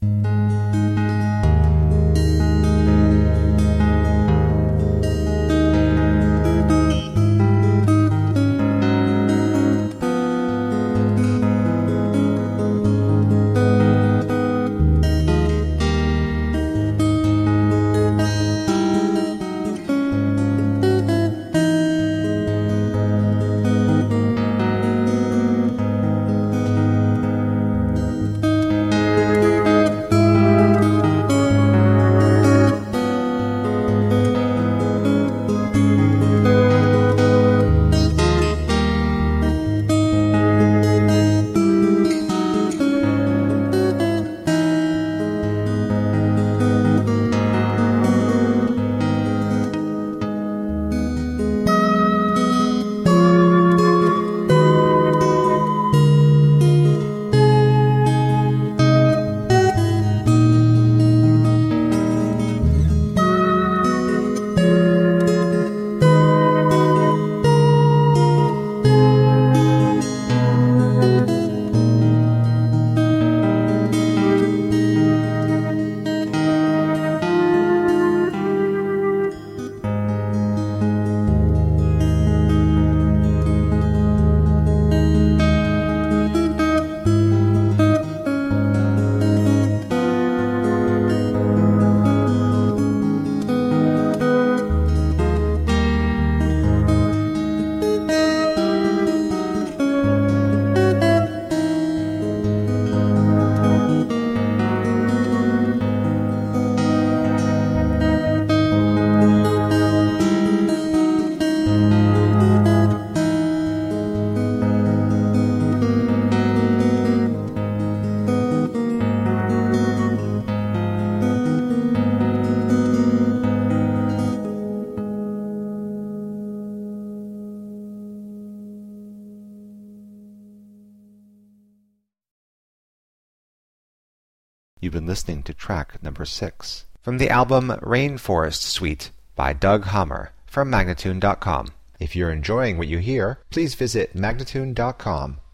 You've been listening to track number 6 from the album Rainforest Suite by Doug Hammer from Magnatune.com. If you're enjoying what you hear, please visit Magnatune.com